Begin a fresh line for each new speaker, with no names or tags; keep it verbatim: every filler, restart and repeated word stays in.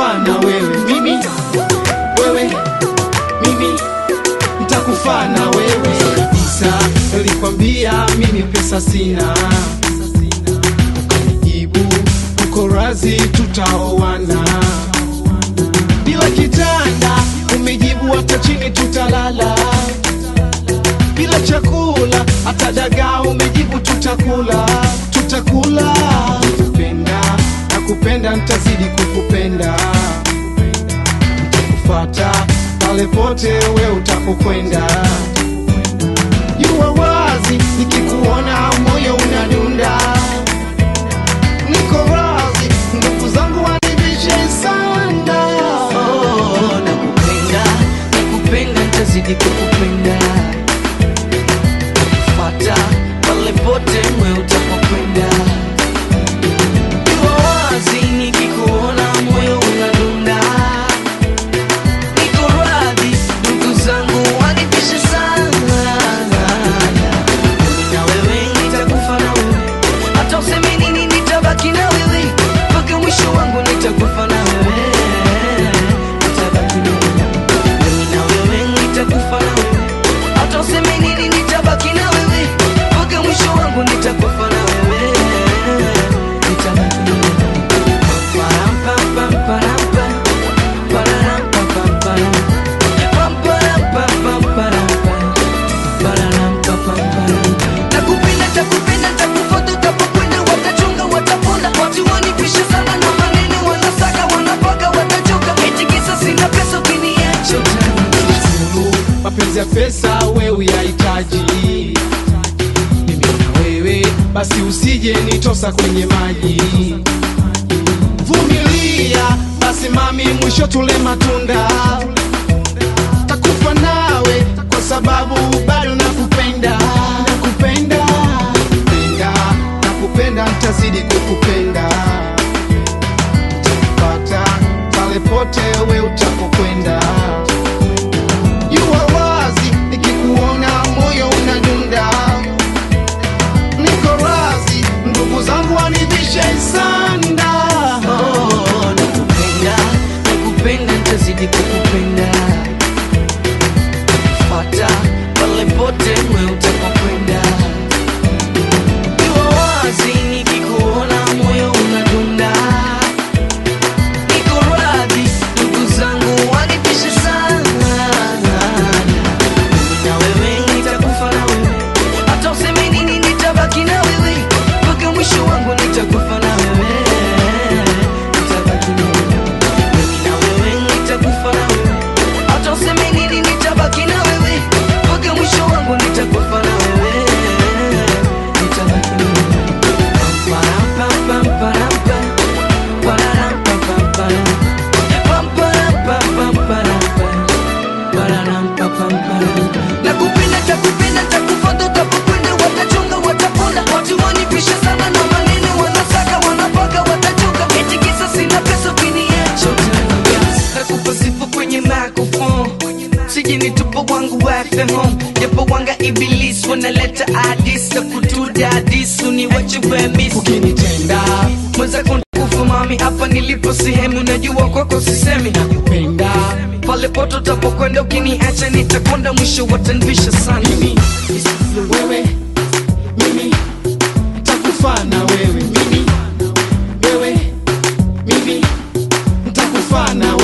nitakufa na wewe mimi, wewe mimi nitakufa na wewe kabisa. Nilikwambia mimi pesa sina, ukanijibu uko razi tutaoana. Bila kitanda umejibu hata chini tutalala. Bila chakula hata dagaa umejibu tutakula, tutakula. Nakupenda, nakupenda nitazidi kukupenda. Nitakufuata pale pote wewe utapokwenda. Jua wazi nikikuona moyo unadunda. Niko wazi ndugu zangu wanibishe sana.
Oh, nakupenda, nakupenda nitazidi kukupenda. Fuata pale pote wewe utapokwenda. Jua wazi nikikuona moyo unadunda. Niko radhi ndugu zangu wanibishe sana. Mimi na wewe nitakufa na wewe, hata useme nini nitabaki na wewe mpaka mwisho wangu. Nitakufa na wewe, nitabaki na wewe. Mimi na wewe nitakufa na wewe, hata useme nini nitabaki na wewe mpaka mwisho wangu. Nitakufa na wewe, nitabaki na wewe. Param pam pam param pam, pararam pam pam param, pam param pam pam param pam, pararam pam pam param. Nakupenda, takupenda, takufuata utapokwenda. Watachunga, wataponda, watu wanipisha sana na maneno wanasaka, wanapaka, watachoka. Eti kisa sina pesa ukiniacha utaniacha.
Mapenzi ya pesa wewe uyahitaji, mimi na wewe basi usije nitosa kwenye maji. Vumilia basi mami, mwisho tule matunda. Takufa nawe kwa sababu bado nakupenda, nakupenda, nakupenda, nakupenda nitazidi kukupenda. Nitakufuata pale pote wewe utapokwenda. Jua wazi nikikuona moyo unadunda. Niko razi ndugu zangu wanibishe sana.
Oh, nakupenda, nakupenda nitazidi kukupenda. Fuata pale pote wewe utapokwenda. Jua wazi nikikuona moyo unadunda. Niko radhi ndugu zangu wanibishe sana. Mimi na wewe nitakufa na wewe, hata useme nini nitabaki na wewe mpaka mwisho wangu. Nitakufa na wewe, nitabaki na wewe. Mimi na wewe nitakufa na wewe, hata useme nini nitabaki na wewe mpaka mwisho wangu. Nitakufa na wewe, nitabaki na wewe. Param pam pam param pam, pararam pam pam param, pam param pam pam param pam, pararam pam pam param. Nakupenda, takupenda, takufuata utapokwenda. Watachunga, wataponda, watu wanipisha sana na maneno wanasaka, wanapaka, watachoka. Eti kisa sina pesa ukiniacha utaniacha. Nakupa sifa kwenye microphone, sije nitupa wangu back the home. Japo wanga iblis wanaleta hadis na kutuda hadis, uniwache wewe miss.
Ukinitenda
Mweza kufa mami, hapa nilipo sehemu najua kwako sisemi.
nakupenda
Pale poto utapokwenda ukiniacha nitakonda, mwisho watanibisha sana.
mimi, wewe mimi nitakufa na wewe mimi, wewe mimi nitakufa na